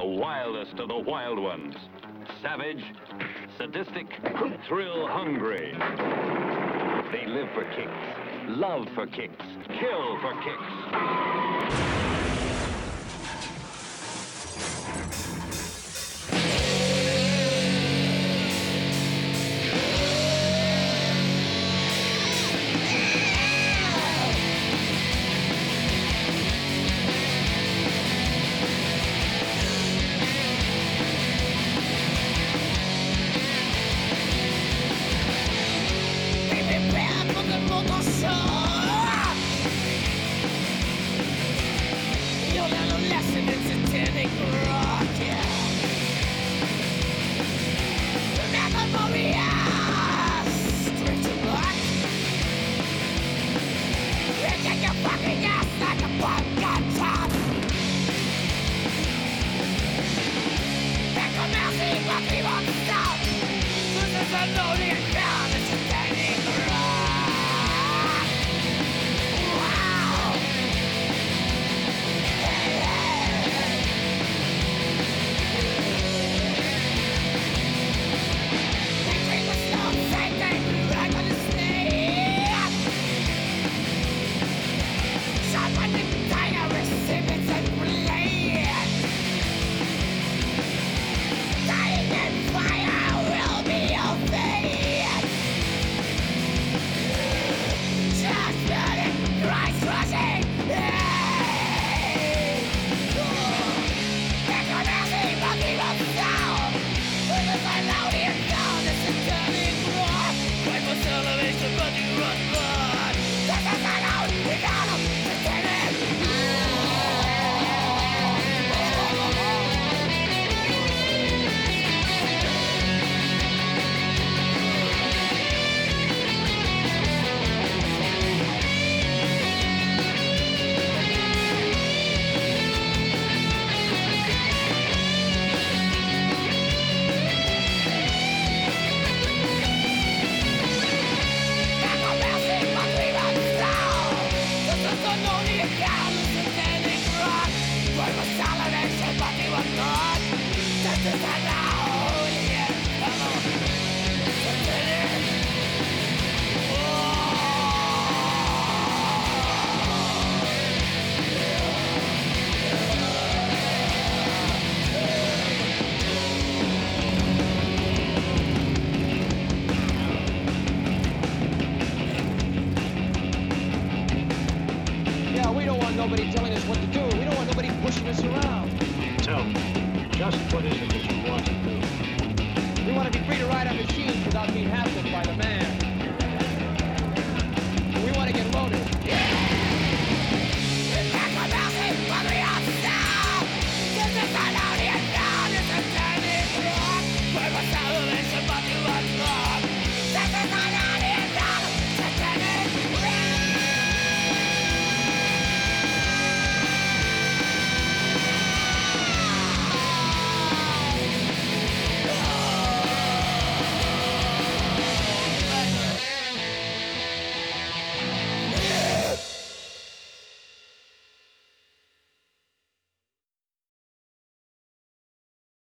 the wildest of the wild ones. Savage, sadistic, thrill-hungry. They live for kicks, love for kicks, kill for kicks. Nobody telling us what to do. We don't want nobody pushing us around. Tell me, just what is it that you want to do? We want to be free to ride our machines without being hassled by the man.